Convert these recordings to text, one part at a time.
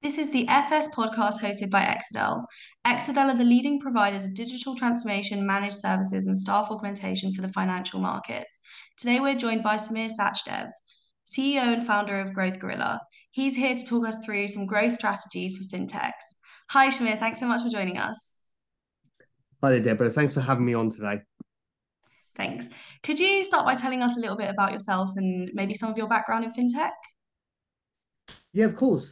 This is the FS podcast hosted by Exadel. Exadel are the leading providers of digital transformation, managed services, and staff augmentation for the financial markets. Today, we're joined by Samir Sachdev, CEO and founder of Growth Gorilla. He's here to talk us through some growth strategies for fintechs. Hi, Samir. Thanks so much for joining us. Hi there, Deborah. Thanks for having me on today. Thanks. Could you start by telling us a little bit about yourself and maybe some of your background in fintech? Yeah, of course.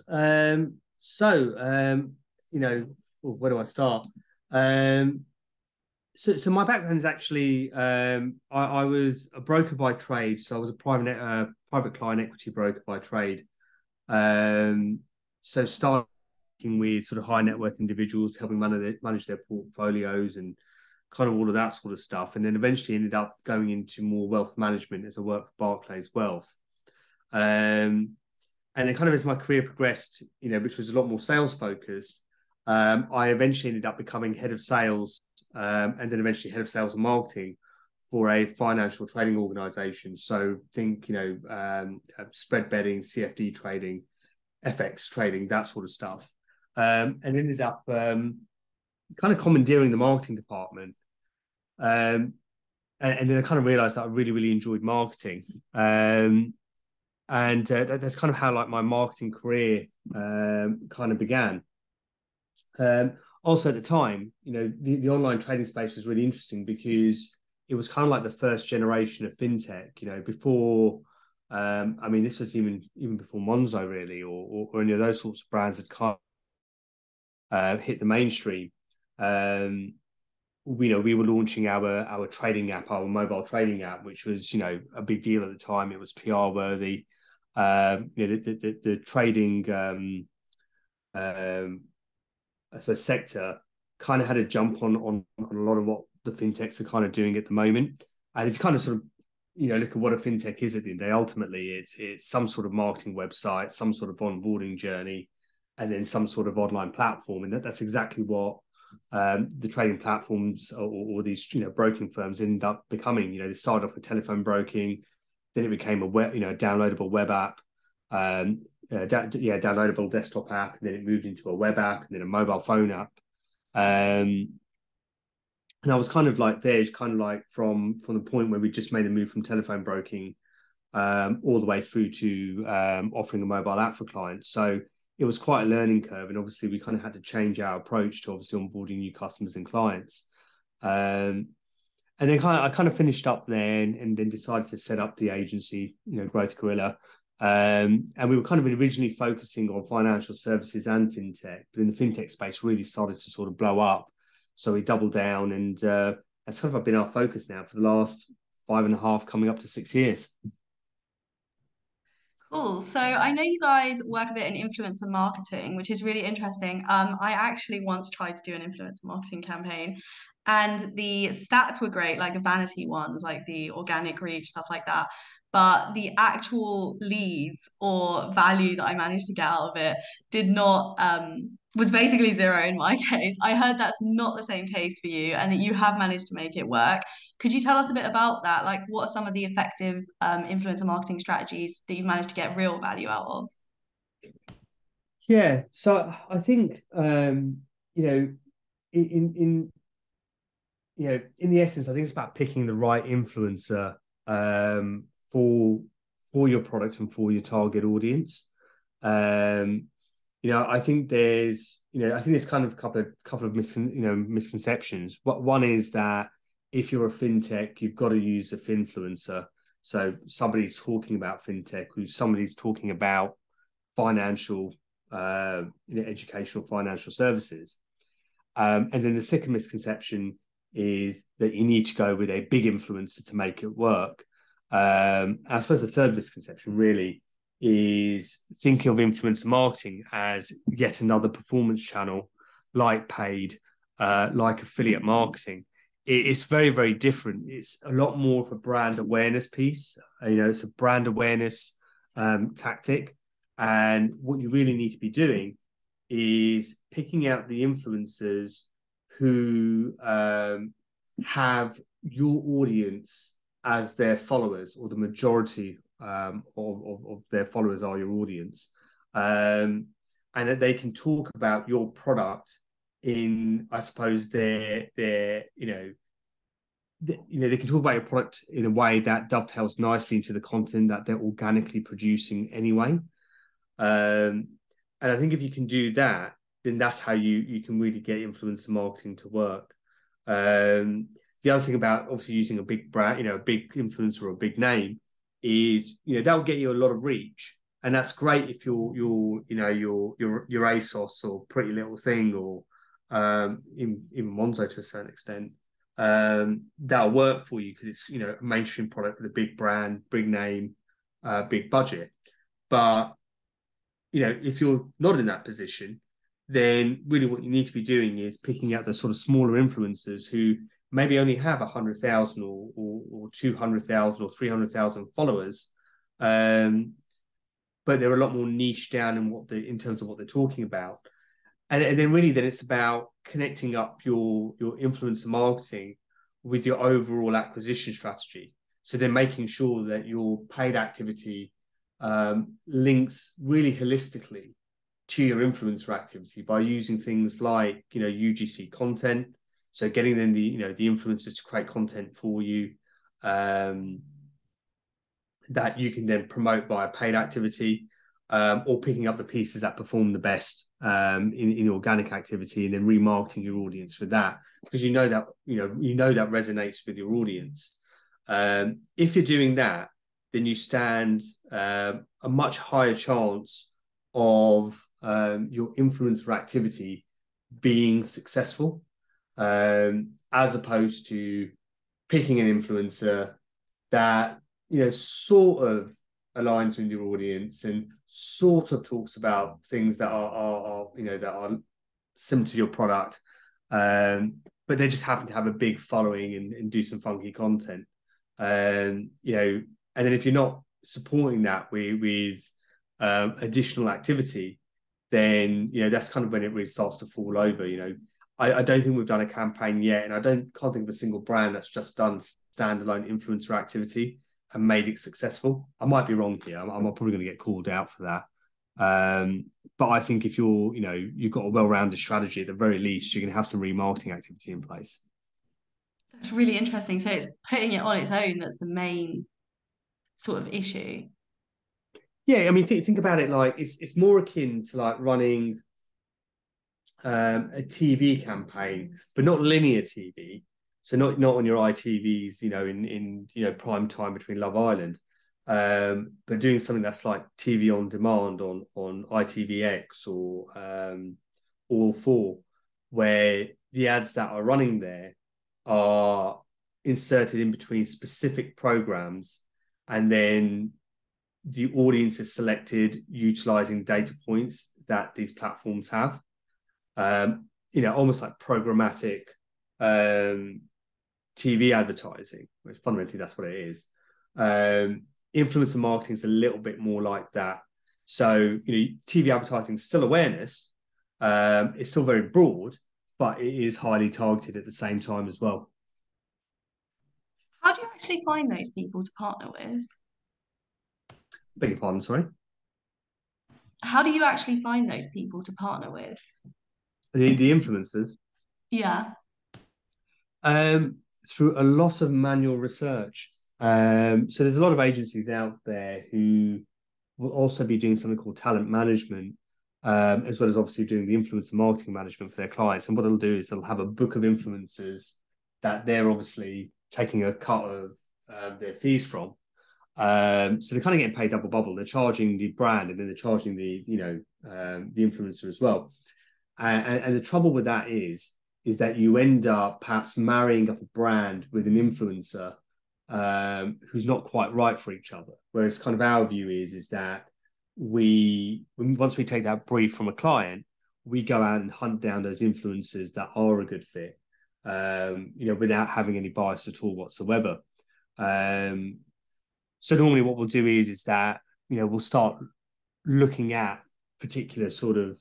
Where do I start? Um, so my background is actually I was a broker by trade. So I was a private client equity broker by trade. Um, so starting with sort of high net worth individuals, helping manage their portfolios and kind of all of that sort of stuff, and then eventually ended up going into more wealth management as I worked for Barclays Wealth. Um, and then kind of as my career progressed, which was a lot more sales focused, I eventually ended up becoming head of sales, and then eventually head of sales and marketing for a financial trading organization. So think, spread betting, CFD trading, FX trading, that sort of stuff. And ended up kind of commandeering the marketing department. Um, and then I kind of realized that I really, really enjoyed marketing. And that's kind of how like my marketing career kind of began. Also at the time, the online trading space was really interesting because it was kind of like the first generation of fintech. Before, I mean, this was even before Monzo really, or any of those sorts of brands had kind of hit the mainstream. Um, we were launching our trading app, our mobile trading app, which was a big deal at the time. It was PR worthy. The trading I suppose sector kind of had a jump on a lot of what the fintechs are kind of doing at the moment. And if you kind of sort of look at what a fintech is at the end of the day, ultimately it's some sort of marketing website, some sort of onboarding journey, and then some sort of online platform. And that's exactly what the trading platforms or these broking firms end up becoming. They started off with telephone broking, then it became a downloadable web app, downloadable desktop app, and then it moved into a web app, and then a mobile phone app. And I was kind of like there, kind of like from the point where we just made the move from telephone broking all the way through to offering a mobile app for clients. So it was quite a learning curve, and obviously we kind of had to change our approach to obviously onboarding new customers and clients. And then I kind of finished up there and then decided to set up the agency, Growth Gorilla. And we were kind of originally focusing on financial services and fintech, but in the fintech space really started to sort of blow up. So we doubled down, and that's kind of been our focus now for the last 5.5, coming up to 6 years. Cool. So I know you guys work a bit in influencer marketing, which is really interesting. I actually once tried to do an influencer marketing campaign, and the stats were great, like the vanity ones, like the organic reach, stuff like that. But the actual leads or value that I managed to get out of it did not was basically zero in my case. I heard that's not the same case for you, and that you have managed to make it work. Could you tell us a bit about that? Like, what are some of the effective influencer marketing strategies that you've managed to get real value out of? Yeah, so I think in in the essence, I think it's about picking the right influencer for your product and for your target audience. Um, I think there's kind of a couple of misconceptions. One is that if you're a fintech, you've got to use a finfluencer. So somebody's talking about fintech, somebody's talking about financial, educational financial services. And then the second misconception is that you need to go with a big influencer to make it work. I suppose the third misconception really is thinking of influencer marketing as yet another performance channel, like paid, like affiliate marketing. It's very, very different. It's a lot more of a brand awareness piece. It's a brand awareness tactic. And what you really need to be doing is picking out the influencers who have your audience as their followers, or the majority of their followers are your audience. and that they can talk about your product in, I suppose, their they can talk about your product in a way that dovetails nicely into the content that they're organically producing anyway. And I think if you can do that, then that's how you can really get influencer marketing to work. The other thing about obviously using a big brand, a big influencer or a big name is, that will get you a lot of reach. And that's great if you're your ASOS or Pretty Little Thing or even Monzo to a certain extent. That'll work for you because it's a mainstream product with a big brand, big name, big budget. But if you're not in that position, then really what you need to be doing is picking out the sort of smaller influencers who maybe only have 100,000 or 200,000 or 300,000 followers, but they're a lot more niche down in terms of what they're talking about. And then really, then it's about connecting up your influencer marketing with your overall acquisition strategy. So then making sure that your paid activity links really holistically to your influencer activity by using things like UGC content. So getting then the influencers to create content for you that you can then promote via paid activity, or picking up the pieces that perform the best in organic activity and then remarketing your audience with that, because that resonates with your audience. If you're doing that, then you stand a much higher chance of your influencer activity being successful, as opposed to picking an influencer that sort of aligns with your audience and sort of talks about things that are similar to your product, but they just happen to have a big following and do some funky content. And then if you're not supporting that with additional activity, then that's kind of when it really starts to fall over. I don't think we've done a campaign yet, and can't think of a single brand that's just done standalone influencer activity and made it successful. I might be wrong here. I'm probably going to get called out for that. But I think if you've got a well-rounded strategy, at the very least, you can have some remarketing activity in place. That's really interesting. So it's putting it on its own that's the main sort of issue. Yeah, I mean, think about it like it's more akin to like running a TV campaign, but not linear TV. So not on your ITVs, in prime time between Love Island, but doing something that's like TV on demand on ITVX or All 4, where the ads that are running there are inserted in between specific programs, and then the audience is selected utilizing data points that these platforms have. Almost like programmatic TV advertising, which fundamentally that's what it is. Influencer marketing is a little bit more like that. So, TV advertising is still awareness. It's still very broad, but it is highly targeted at the same time as well. How do you actually find those people to partner with? Beg your pardon, sorry. How do you actually find those people to partner with? The influencers. Yeah. Through a lot of manual research. So there's a lot of agencies out there who will also be doing something called talent management, as well as obviously doing the influencer marketing management for their clients. And what they'll do is they'll have a book of influencers that they're obviously taking a cut of their fees from. So they're kind of getting paid double bubble. They're charging the brand and then they're charging the influencer as well. And the trouble with that is that you end up perhaps marrying up a brand with an influencer who's not quite right for each other. Whereas kind of our view is that once we take that brief from a client, we go out and hunt down those influencers that are a good fit, without having any bias at all whatsoever. So normally what we'll do is that, we'll start looking at particular sort of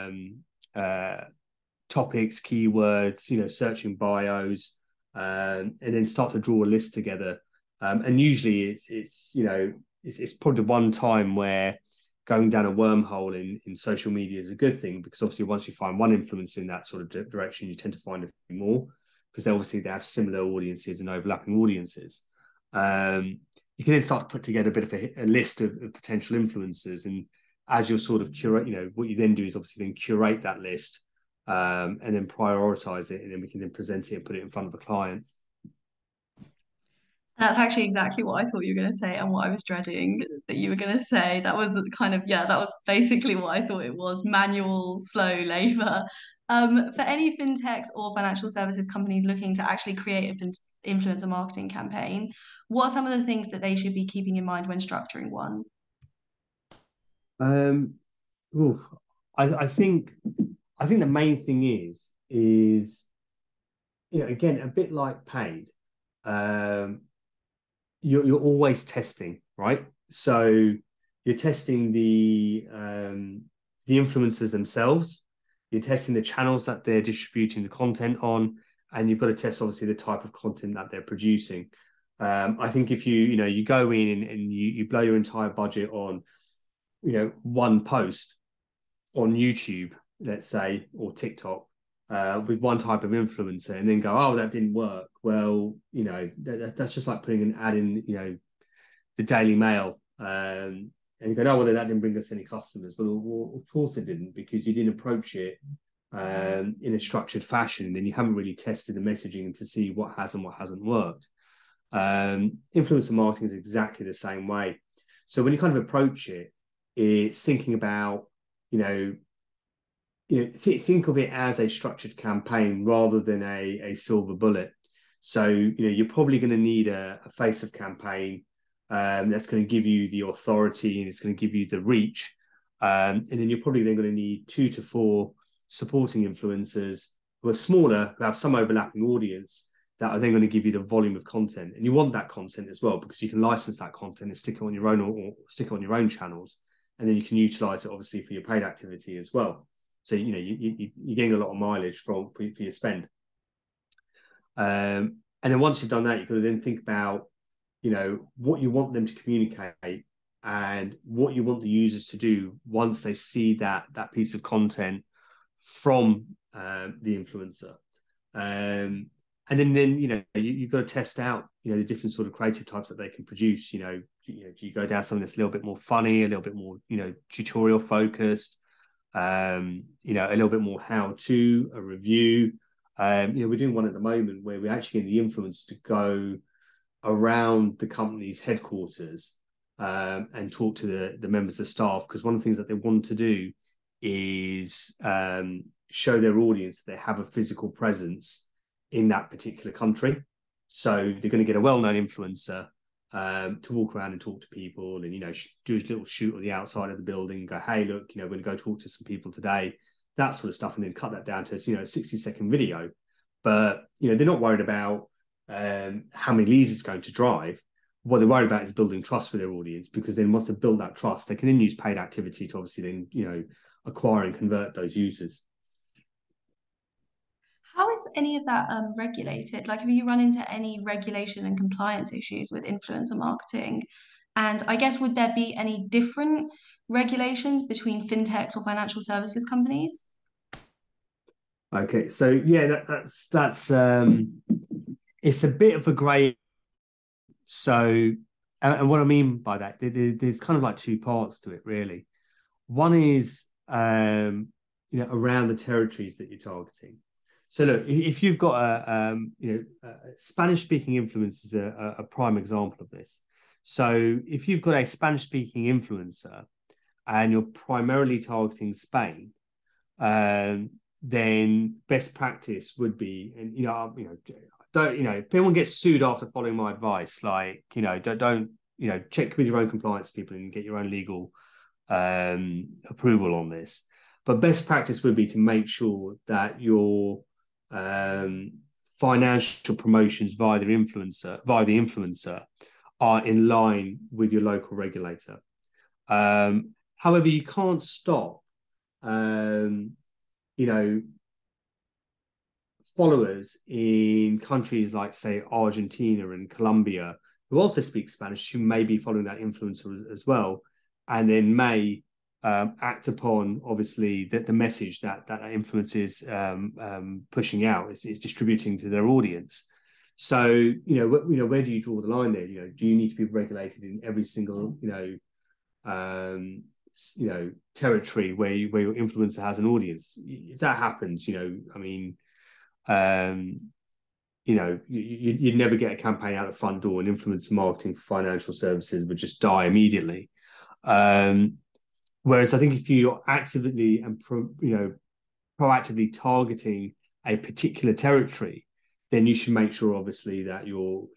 topics, keywords, searching bios, and then start to draw a list together. And usually it's probably one time where going down a wormhole in social media is a good thing, because obviously once you find one influence in that sort of direction, you tend to find a few more, because obviously they have similar audiences and overlapping audiences. You can then start to put together a bit of a list of potential influencers, and as you're sort of curate, what you then do is obviously then curate that list, and then prioritize it, and then we can then present it and put it in front of a client. That's actually exactly what I thought you were going to say and what I was dreading that you were going to say. That was kind of, yeah, that was basically what I thought it was, manual, slow labor. For any fintechs or financial services companies looking to actually create a influencer marketing campaign, what are some of the things that they should be keeping in mind when structuring one? Um, oof, I think the main thing is again, a bit like paid. Um, you're always testing, right? So you're testing the influencers themselves, you're testing the channels that they're distributing the content on, and you've got to test obviously the type of content that they're producing. I think if you go in and you blow your entire budget on one post on YouTube, let's say, or TikTok, with one type of influencer, and then go, oh, that didn't work. Well, that's just like putting an ad in, the Daily Mail, and you go, oh, well, that didn't bring us any customers. Well, of course it didn't, because you didn't approach it in a structured fashion, and then you haven't really tested the messaging to see what has and what hasn't worked. Influencer marketing is exactly the same way. So when you kind of approach it, it's thinking about, think of it as a structured campaign rather than a silver bullet. So, you're probably going to need a face of campaign that's going to give you the authority, and it's going to give you the reach. And then you're probably then going to need 2 to 4 supporting influencers who are smaller, who have some overlapping audience, that are then going to give you the volume of content. And you want that content as well, because you can license that content and stick it on your own, or stick it on your own channels. And then you can utilize it obviously for your paid activity as well. So, you're getting a lot of mileage for your spend. And then once you've done that, you've got to then think about, what you want them to communicate, and what you want the users to do once they see that piece of content from the influencer. And then you've got to test out the different sort of creative types that they can produce. Do you go down something that's a little bit more funny, a little bit more tutorial focused, a little bit more how to, a review. We're doing one at the moment where we're actually getting the influencers to go around the company's headquarters and talk to the members of staff, because one of the things that they want to do is show their audience that they have a physical presence in that particular country. So they're going to get a well-known influencer to walk around and talk to people, and do a little shoot on the outside of the building and go, hey, look, we're going to go talk to some people today, that sort of stuff, and then cut that down to a 60-second video. But they're not worried about how many leads it's going to drive. What they're worried about is building trust with their audience, because then once they've built that trust, they can then use paid activity to obviously then acquire and convert those users. How is any of that regulated? Like, have you run into any regulation and compliance issues with influencer marketing? And I guess, would there be any different regulations between fintechs or financial services companies? Okay, so yeah, that's it's a bit of a grey. So, and what I mean by that, there's kind of like 2 parts to it, really. One is around the territories that you're targeting. So look, if you've got a Spanish-speaking influencer is a prime example of this. So if you've got a Spanish-speaking influencer and you're primarily targeting Spain, then best practice would be, and don't if anyone gets sued after following my advice, like don't check with your own compliance people and get your own legal approval on this. But best practice would be to make sure that your financial promotions via the influencer are in line with your local regulator. However, you can't stop followers in countries like, say, Argentina and Colombia, who also speak Spanish, who may be following that influencer as well, and then may act upon obviously the message that influencer is pushing out, is distributing to their audience. So where do you draw the line there? Do you need to be regulated in every single territory where your influencer has an audience? If that happens, I mean, you'd never get a campaign out the front door, and influencer marketing for financial services would just die immediately. Whereas I think if you're actively and proactively targeting a particular territory, then you should make sure, obviously, that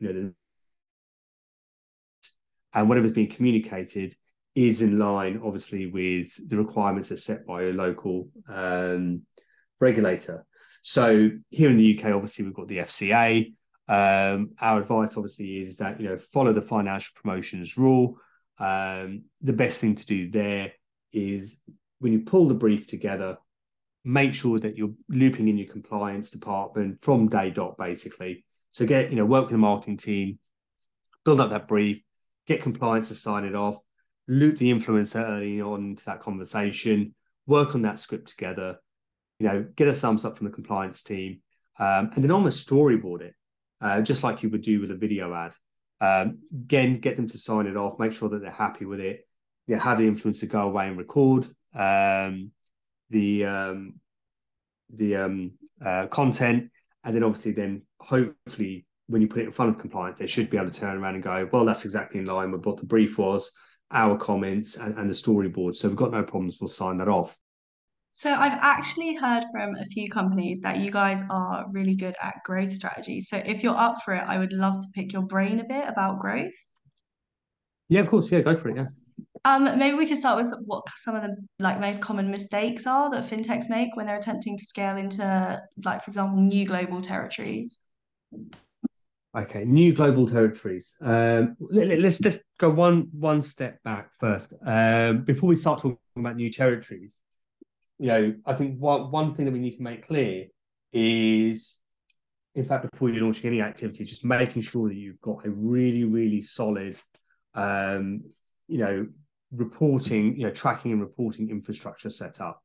and whatever's being communicated is in line, obviously, with the requirements that's set by a local regulator. So here in the UK, obviously, we've got the FCA. Our advice, obviously, is that follow the financial promotions rule. The best thing to do there is, when you pull the brief together, make sure that you're looping in your compliance department from day dot, basically. So work with the marketing team, build up that brief, get compliance to sign it off, loop the influencer early on into that conversation, work on that script together, get a thumbs up from the compliance team, and then almost storyboard it, just like you would do with a video ad. Again, get them to sign it off, make sure that they're happy with it. Have the influencer go away and record the content, and then obviously then hopefully when you put it in front of compliance, they should be able to turn around and go, well, that's exactly in line with what the brief was, our comments, and the storyboard. So we've got no problems, we'll sign that off. So I've actually heard from a few companies that you guys are really good at growth strategies. So if you're up for it, I would love to pick your brain a bit about growth. Yeah, of course. Yeah, go for it. Yeah. Maybe we could start with what some of the most common mistakes are that fintechs make when they're attempting to scale into, for example, new global territories. Okay, new global territories. Let's just go one step back first. Before we start talking about new territories, I think one thing that we need to make clear is, in fact, before you're launching any activity, just making sure that you've got a really, really solid, reporting, tracking and reporting infrastructure set up.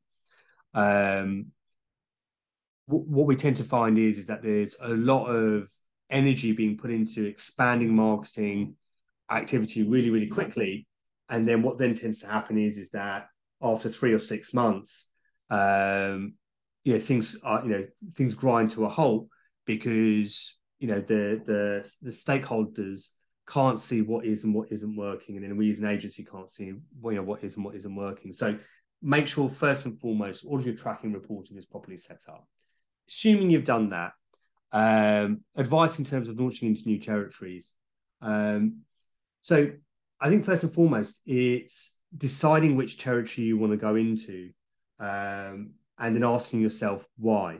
What we tend to find is that there's a lot of energy being put into expanding marketing activity really, really quickly. And then what then tends to happen is that after 3 or 6 months, things grind to a halt, because the stakeholders can't see what is and what isn't working, and then we as an agency can't see what is and what isn't working. So make sure, first and foremost, all of your tracking reporting is properly set up. Assuming you've done that, advice in terms of launching into new territories. So I think first and foremost, it's deciding which territory you want to go into, and then asking yourself why.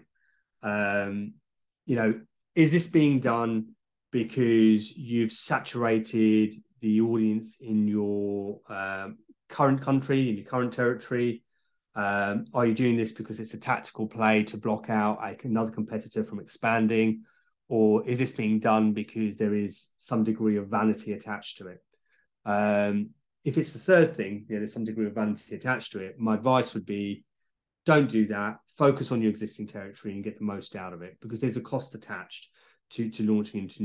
Is this being done because you've saturated the audience in your current country, in your current territory? Are you doing this because it's a tactical play to block out another competitor from expanding? Or is this being done because there is some degree of vanity attached to it? If it's the third thing, there's some degree of vanity attached to it, my advice would be, don't do that. Focus on your existing territory and get the most out of it, because there's a cost attached to launching into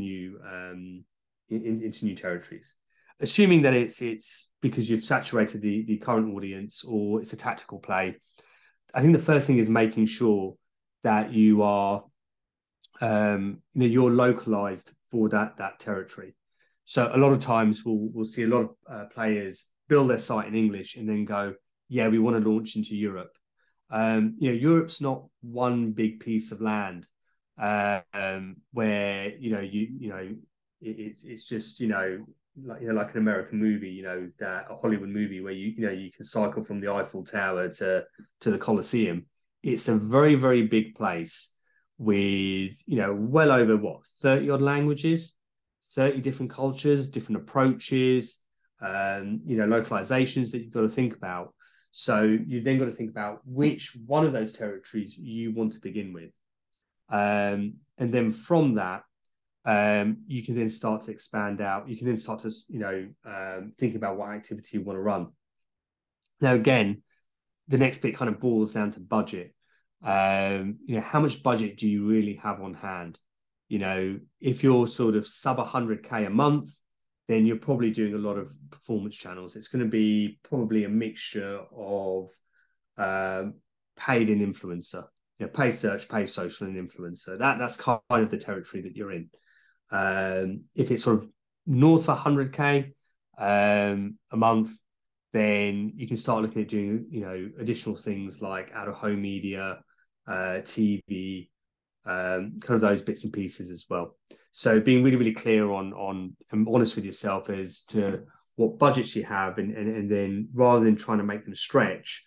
new territories. Assuming that it's because you've saturated the current audience, or it's a tactical play, I think the first thing is making sure that you are you're localized for that territory. So a lot of times we'll see a lot of players build their site in English and then go, yeah, we want to launch into Europe. Europe's not one big piece of land where it's just like an American movie, that a Hollywood movie where you can cycle from the Eiffel Tower to the Colosseum. It's a very, very big place with well over 30 odd languages, 30 different cultures, different approaches, localizations that you've got to think about. So you've then got to think about which one of those territories you want to begin with. And then from that, you can then start to expand out. You can then start to, think about what activity you want to run. Now, again, the next bit kind of boils down to budget. How much budget do you really have on hand? If you're sort of sub 100K a month, then you're probably doing a lot of performance channels. It's going to be probably a mixture of paid and influencer, paid search, paid social, and influencer. That's kind of the territory that you're in. If it's sort of north of 100K a month, then you can start looking at doing, additional things like out of home media, TV, kind of those bits and pieces as well. So being really, really clear on and honest with yourself as to what budgets you have, and then rather than trying to make them stretch,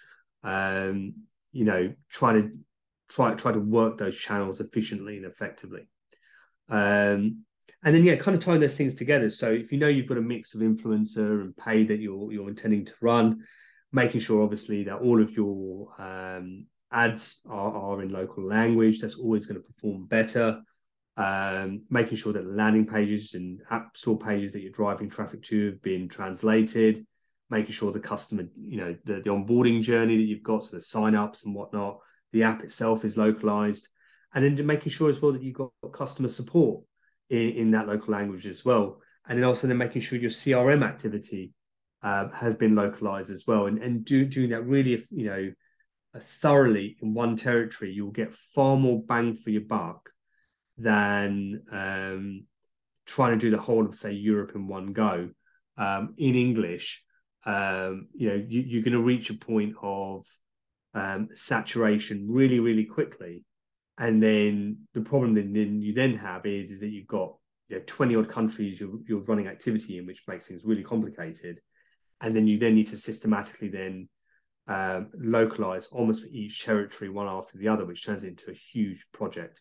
try to work those channels efficiently and effectively. And then, kind of tying those things together. So if you've got a mix of influencer and paid that you're intending to run, making sure obviously that all of your ads are in local language, that's always going to perform better. Making sure that landing pages and app store pages that you're driving traffic to have been translated, making sure the customer, the onboarding journey that you've got, so the sign-ups and whatnot, the app itself is localized, and then making sure as well that you've got customer support in that local language as well. And then also making sure your CRM activity has been localized as well. And doing that really, thoroughly in one territory, you'll get far more bang for your buck than trying to do the whole of, say, Europe in one go. In English, you're going to reach a point of saturation really, really quickly. And then the problem that you then have is that you've got 20 odd countries you're running activity in, which makes things really complicated. And then you then need to systematically then localize almost for each territory one after the other, which turns into a huge project.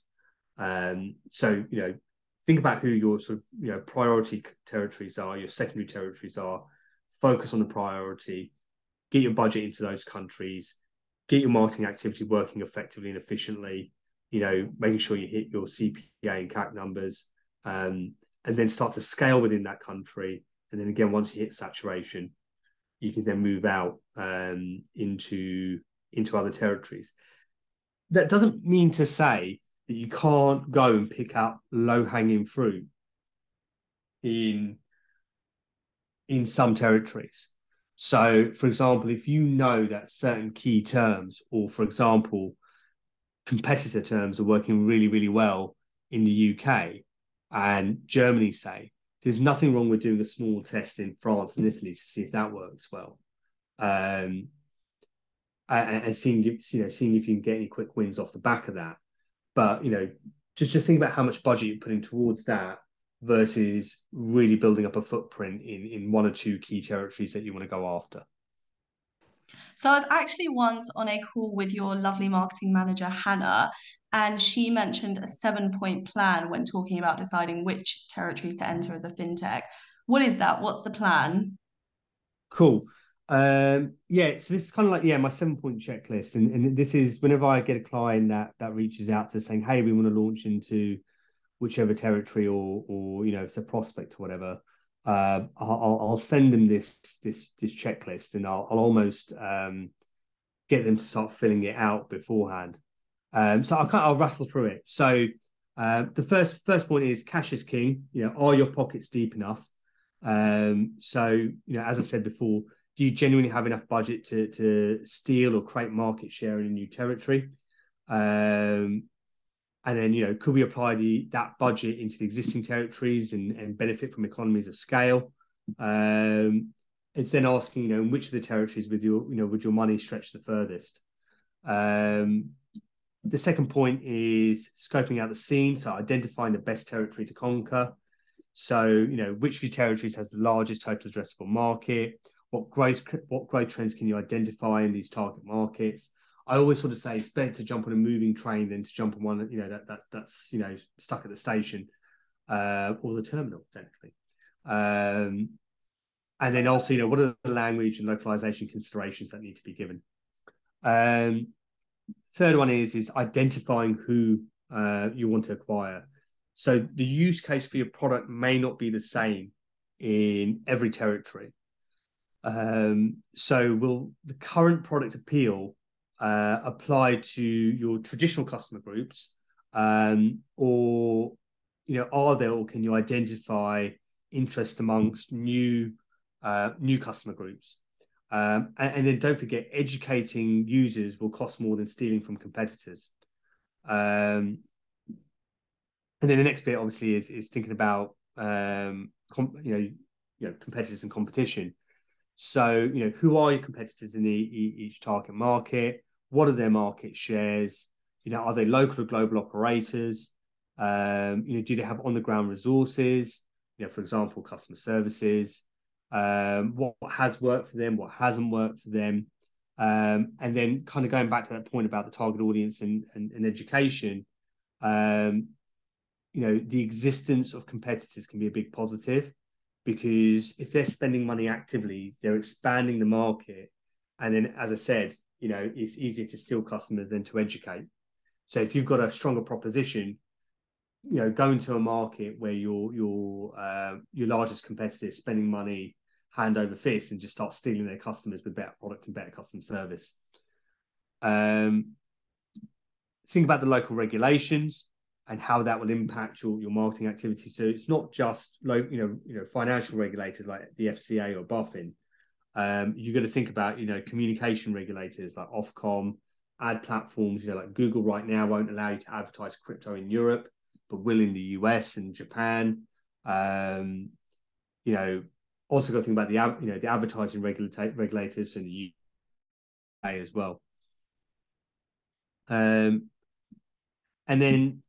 So think about who your sort of priority territories are, your secondary territories are. Focus on the priority, get your budget into those countries, get your marketing activity working effectively and efficiently. Making sure you hit your CPA and CAC numbers, and then start to scale within that country. And then again, once you hit saturation, you can then move out into other territories. That doesn't mean to say that you can't go and pick up low-hanging fruit in some territories. So, for example, if you know that certain key terms, or for example, competitor terms are working really, really well in the UK and Germany, say, there's nothing wrong with doing a small test in France and Italy to see if that works well. And seeing if you can get any quick wins off the back of that. But, just think about how much budget you're putting towards that versus really building up a footprint in one or two key territories that you want to go after. So I was actually once on a call with your lovely marketing manager, Hannah, and she mentioned a 7-point plan when talking about deciding which territories to enter as a fintech. What is that? What's the plan? Cool. So this is kind of like, my 7-point checklist. And this is whenever I get a client that reaches out to saying, hey, we want to launch into whichever territory or it's a prospect or whatever. I'll send them this checklist, and I'll almost get them to start filling it out beforehand. So I'll rattle through it. So the first point is cash is king. Are your pockets deep enough? So as I said before, do you genuinely have enough budget to steal or create market share in a new territory? And then, could we apply that budget into the existing territories and benefit from economies of scale? It's then asking, in which of the territories would your money stretch the furthest? The second point is scoping out the scene, so identifying the best territory to conquer. So, which of your territories has the largest total addressable market? What growth trends can you identify in these target markets? I always sort of say it's better to jump on a moving train than to jump on one that's stuck at the station or the terminal, technically. And then also, what are the language and localization considerations that need to be given? Third one is identifying who you want to acquire. So the use case for your product may not be the same in every territory. So will the current product appeal apply to your traditional customer groups, or are there, or can you identify interest amongst new customer groups? And then don't forget, educating users will cost more than stealing from competitors. And then the next bit obviously is thinking about competitors and competition. So who are your competitors in each target market? What are their market shares? Are they local or global operators? Do they have on the ground resources? For example, customer services. What has worked for them? What hasn't worked for them? And then kind of going back to that point about the target audience and education. The existence of competitors can be a big positive, because if they're spending money actively, they're expanding the market. And then, as I said, it's easier to steal customers than to educate. So if you've got a stronger proposition, go into a market where your largest competitor is spending money hand over fist, and just start stealing their customers with better product and better customer service. Think about the local regulations and how that will impact your marketing activity. So it's not just financial regulators like the FCA or BaFin. You've got to think about communication regulators like Ofcom, ad platforms. Like Google right now won't allow you to advertise crypto in Europe, but will in the US and Japan. Also got to think about the advertising regulators in the UK as well. And then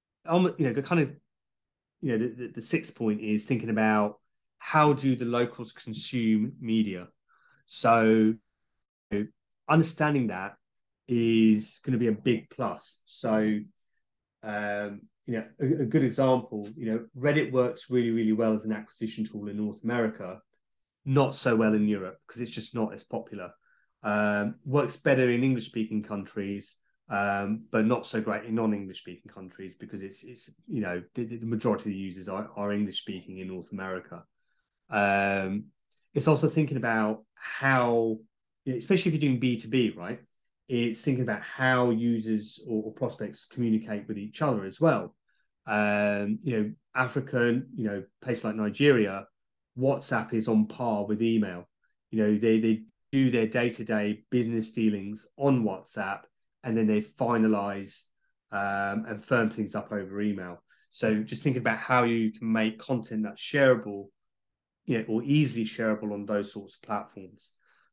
the sixth point is thinking about how do the locals consume media. So understanding that is going to be a big plus. So a good example, Reddit works really, really well as an acquisition tool in North America, not so well in Europe because it's just not as popular. Works better in English speaking countries, but not so great in non-English speaking countries, because it's the majority of the users are English speaking in North America. It's also thinking about how, especially if you're doing B2B, right? It's thinking about how users or prospects communicate with each other as well. Africa, places like Nigeria, WhatsApp is on par with email. They do their day-to-day business dealings on WhatsApp, and then they finalize and firm things up over email. So just thinking about how you can make content that's shareable, or easily shareable on those sorts of platforms.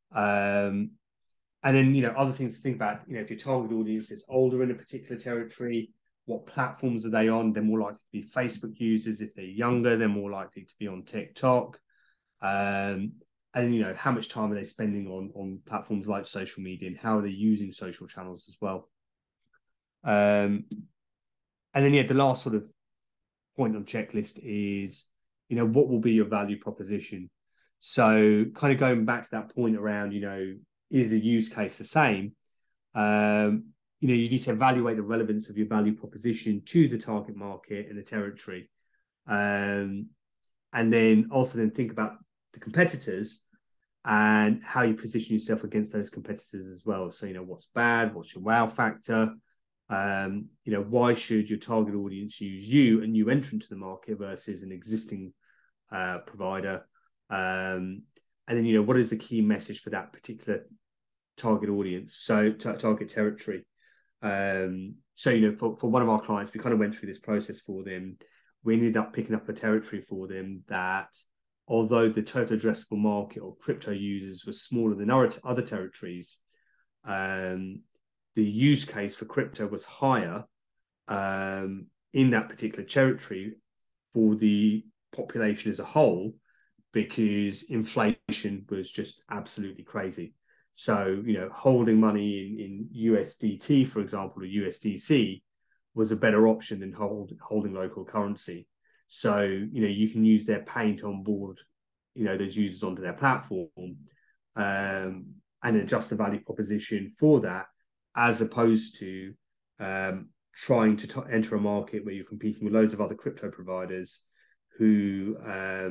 And then, other things to think about, if your target audience is older in a particular territory, what platforms are they on? They're more likely to be Facebook users. If they're younger, they're more likely to be on TikTok. And how much time are they spending on platforms like social media, and how are they using social channels as well? And then, the last sort of point on checklist is, what will be your value proposition? So kind of going back to that point around, is the use case the same? You need to evaluate the relevance of your value proposition to the target market and the territory. And then also think about the competitors and how you position yourself against those competitors as well. So, what's bad? What's your wow factor? Why should your target audience use you, a new entrant to the market, versus an existing provider? And then, what is the key message for that particular target audience? So target territory. For one of our clients, we kind of went through this process for them. We ended up picking up a territory for them that, although the total addressable market of crypto users was smaller than other territories, the use case for crypto was higher in that particular territory for the population as a whole, because inflation was just absolutely crazy. So, holding money in USDT, for example, or USDC, was a better option than holding local currency. So, you can use their Pay to onboard, those users onto their platform, and adjust the value proposition for that, as opposed to trying to enter a market where you're competing with loads of other crypto providers who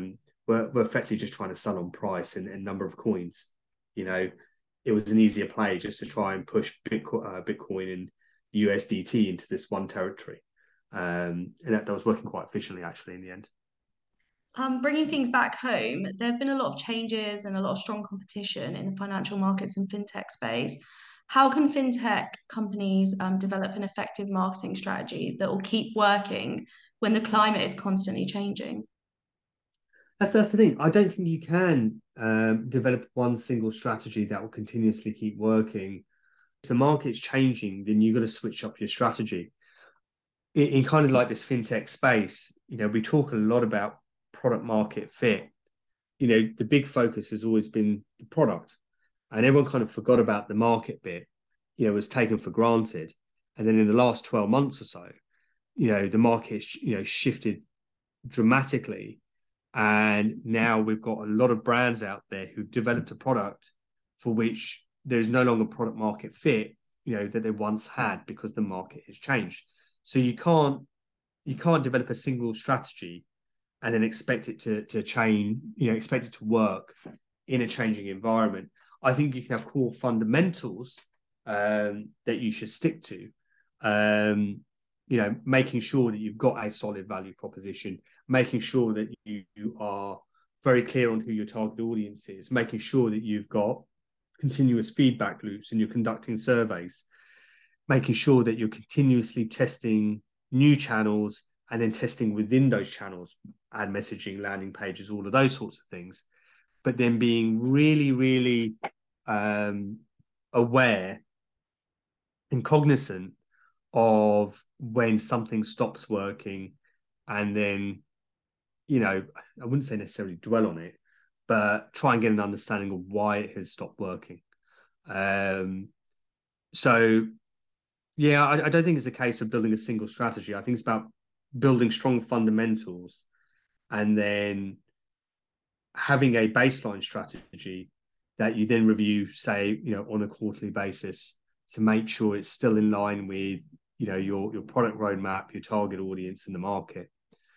were effectively just trying to sell on price and number of coins. You know, it was an easier play just to try and push Bitcoin and USDT into this one territory. And that was working quite efficiently, actually, in the end. Bringing things back home, there have been a lot of changes and a lot of strong competition in the financial markets and fintech space. How can fintech companies develop an effective marketing strategy that will keep working when the climate is constantly changing? That's the thing. I don't think you can develop one single strategy that will continuously keep working. If the market's changing, then you've got to switch up your strategy. In kind of like this fintech space, we talk a lot about product market fit. The big focus has always been the product, and everyone kind of forgot about the market bit. Was taken for granted, and then in the last 12 months or so, the market shifted dramatically, and now we've got a lot of brands out there who've developed a product for which there's no longer product market fit, that they once had, because the market has changed. So you can't develop a single strategy and then expect it to change, expect it to work in a changing environment. I think you can have core fundamentals that you should stick to. Making sure that you've got a solid value proposition, making sure that you are very clear on who your target audience is, making sure that you've got continuous feedback loops and you're conducting surveys, making sure that you're continuously testing new channels and then testing within those channels, ad messaging, landing pages, all of those sorts of things. But then being really, really aware and cognizant of when something stops working, and then, I wouldn't say necessarily dwell on it, but try and get an understanding of why it has stopped working. So yeah, I don't think it's a case of building a single strategy. I think it's about building strong fundamentals and then having a baseline strategy that you then review, say, on a quarterly basis, to make sure it's still in line with, your product roadmap, your target audience, and the market.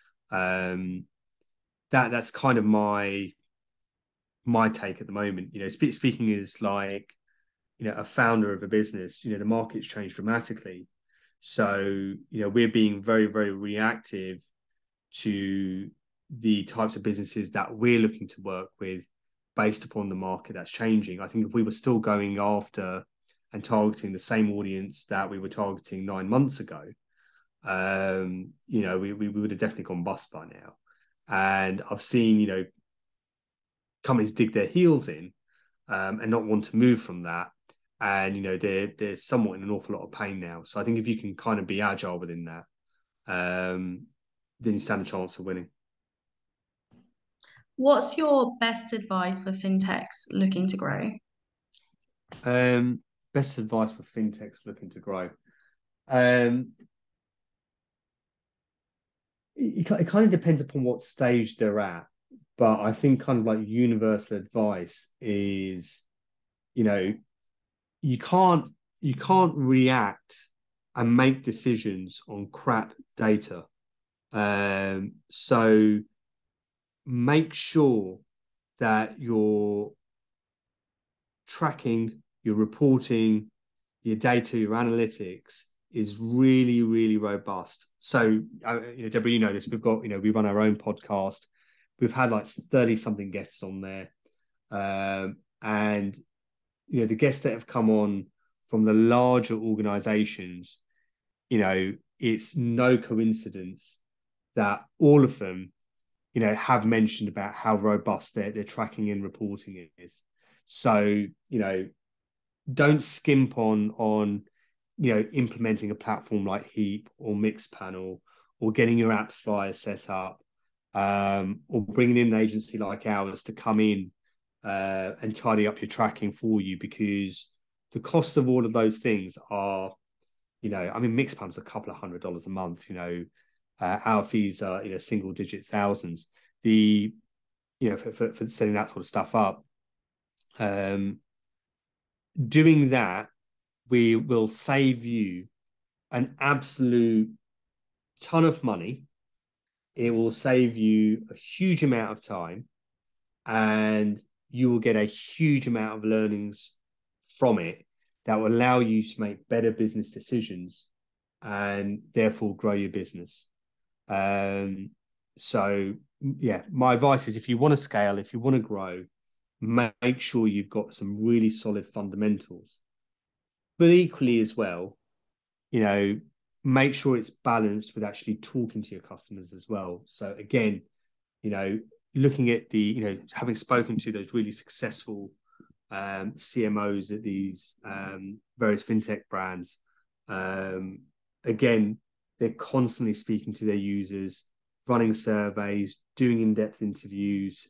That's kind of my take at the moment. Speaking as like, a founder of a business, the market's changed dramatically. So, we're being very, very reactive to the types of businesses that we're looking to work with based upon the market that's changing. I think if we were still going after and targeting the same audience that we were targeting 9 months ago, we would have definitely gone bust by now. And I've seen, companies dig their heels in and not want to move from that. And, they're somewhat in an awful lot of pain now. So I think if you can kind of be agile within that, then you stand a chance of winning. What's your best advice for fintechs looking to grow? Best advice for fintechs looking to grow. It kind of depends upon what stage they're at. But I think kind of like universal advice is, you can't react and make decisions on crap data. So make sure that you're tracking, your reporting, your data, your analytics is really, really robust. So, Deborah, you know this. We've got, we run our own podcast. We've had like 30 something guests on there, and the guests that have come on from the larger organizations, it's no coincidence that all of them, have mentioned about how robust their tracking and reporting is. So, don't skimp on implementing a platform like Heap or Mixpanel, or getting your AppsFlyer set up, or bringing in an agency like ours to come in and tidy up your tracking for you, because the cost of all of those things are, Mixpanel's a couple of $100 a month. Our fees are single digit thousands. For setting that sort of stuff up, doing that, we will save you an absolute ton of money. It will save you a huge amount of time, and you will get a huge amount of learnings from it that will allow you to make better business decisions and therefore grow your business. So yeah, my advice is if you want to scale, if you want to grow, make sure you've got some really solid fundamentals. But equally as well, make sure it's balanced with actually talking to your customers as well. So again, looking at having spoken to those really successful CMOs at these various fintech brands, again, they're constantly speaking to their users, running surveys, doing in-depth interviews,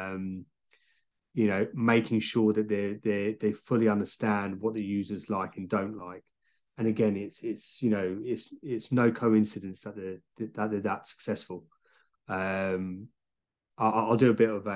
making sure that they fully understand what the users like and don't like. And again, it's no coincidence that they're that successful. I'll do a bit of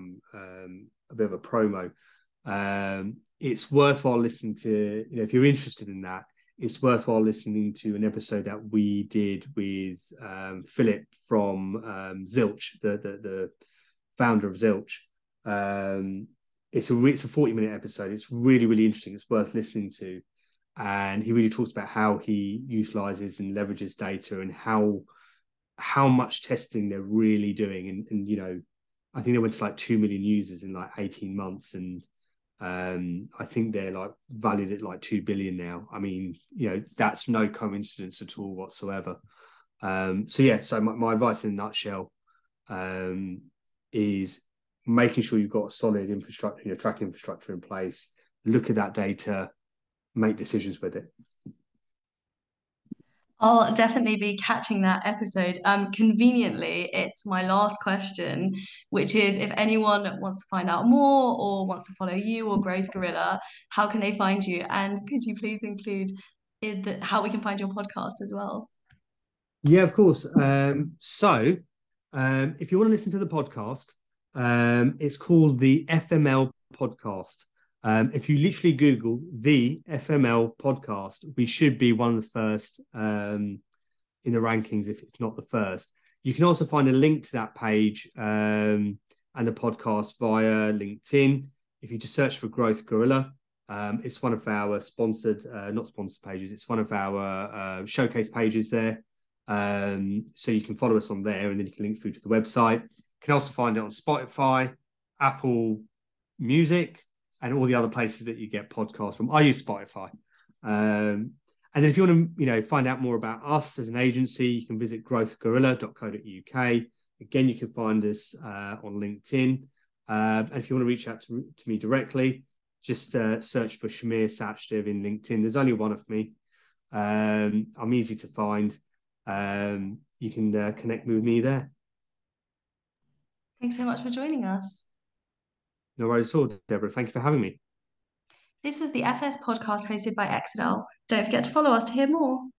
a promo. It's worthwhile listening to, if you're interested in that, it's worthwhile listening to an episode that we did with Philip from Zilch, the founder of Zilch. It's a 40-minute episode. It's really, really interesting. It's worth listening to. And he really talks about how he utilizes and leverages data and how much testing they're really doing. And I think they went to like 2 million users in like 18 months. And I think they're like valued at like 2 billion now. I mean, that's no coincidence at all whatsoever. So my advice in a nutshell is making sure you've got a solid infrastructure, track infrastructure in place, look at that data, make decisions with it. I'll definitely be catching that episode. Conveniently, it's my last question, which is if anyone wants to find out more or wants to follow you or Growth Gorilla, how can they find you? And could you please include how we can find your podcast as well? Yeah, of course. If you want to listen to the podcast, it's called the FML Podcast. If you literally Google the FML Podcast, we should be one of the first in the rankings, if it's not the first. You can also find a link to that page and the podcast via LinkedIn. If you just search for Growth Gorilla, it's one of our sponsored, not sponsored pages, it's one of our showcase pages there. So you can follow us on there and then you can link through to the website. You can also find it on Spotify, Apple Music, and all the other places that you get podcasts from. I use Spotify. And then if you want to, find out more about us as an agency, you can visit growthgorilla.co.uk. Again, you can find us on LinkedIn. And if you want to reach out to me directly, just search for Shamir Sachdev in LinkedIn. There's only one of me. I'm easy to find. You can connect with me there. Thanks so much for joining us. No worries at all, Deborah. Thank you for having me. This was the FS podcast hosted by Exedel. Don't forget to follow us to hear more.